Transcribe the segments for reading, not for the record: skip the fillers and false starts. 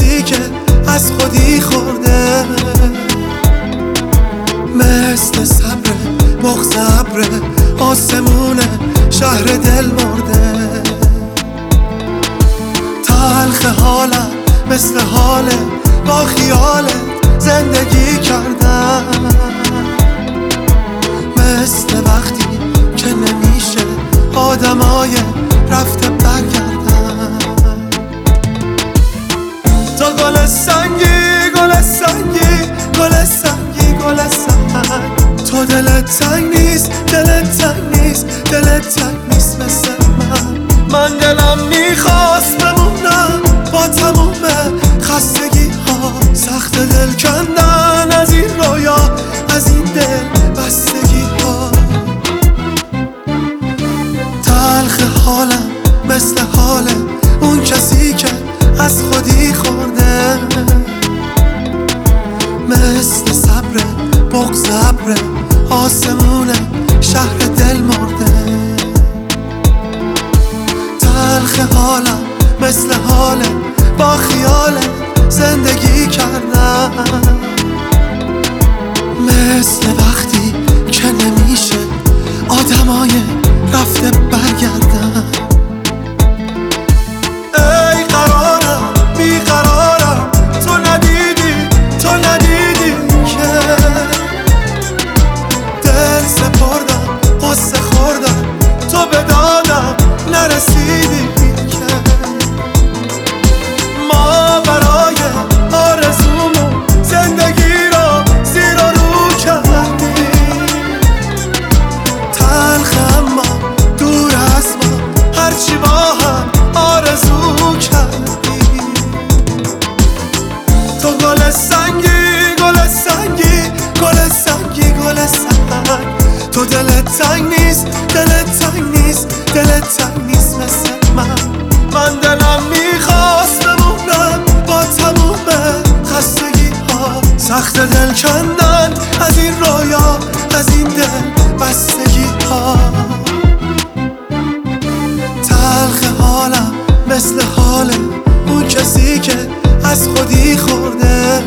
کسی که از خودی خورده، مثل صبر بغض ابر آسمون شهر دل مرده. تلخ حالم مثل حال با خیالت زندگی کردم، مثل وقتی که نمیشه آدمای رفته برگردن. تو گل سنگی گل سنگی گل سنگی گل سنگ، تو دلت تنگ نیست دلت تنگ نیست دلت تنگ نیست مثل من دلم میخواست بمونم با تموم خستگی ها، سخت دل کندن از این رویا از این دل بستگی ها. تلخ حالم مثل حال اون کسی که از خودی خورده، مثل صبر بغض ابر آسمون شهر دل مرده. تلخ حالم مثل حال با خیالت زندگی کردم، مثل وقتی که نمیشه آدمای رفته برگردن. ای قرارم بیقرارم تو ندیدی که دل سپردم قصه خوردم تو به دادم نرسیدی که ما برای آرزومون زندگی رو زیر و رو کردیم. تلخ اما دور از ما هرچی با هم آرزو کردیم. تو گل سنگی گل سنگی گل سنگی گل سنگ، تو دلت تنگ نیست دلت تنگ نیست دلت تنگ نیست مثل من دلم میخواست بمونم با تموم خستگی ها، سخت دل کندن از این رویا از این دل بستگی ها. تلخ حالم مثل حال اون کسی که از خودی خورده،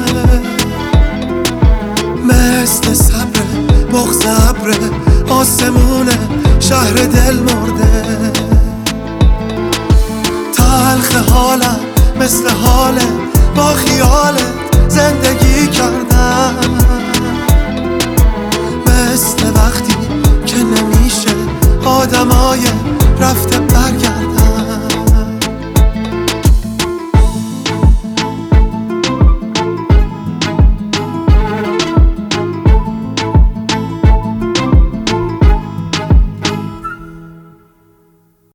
مثل صبر بغض ابر آسمون شهر دل مرده. تلخ حالم مثل حال با خیالت زندگی کردم، مثل وقتی که نمیشه آدمای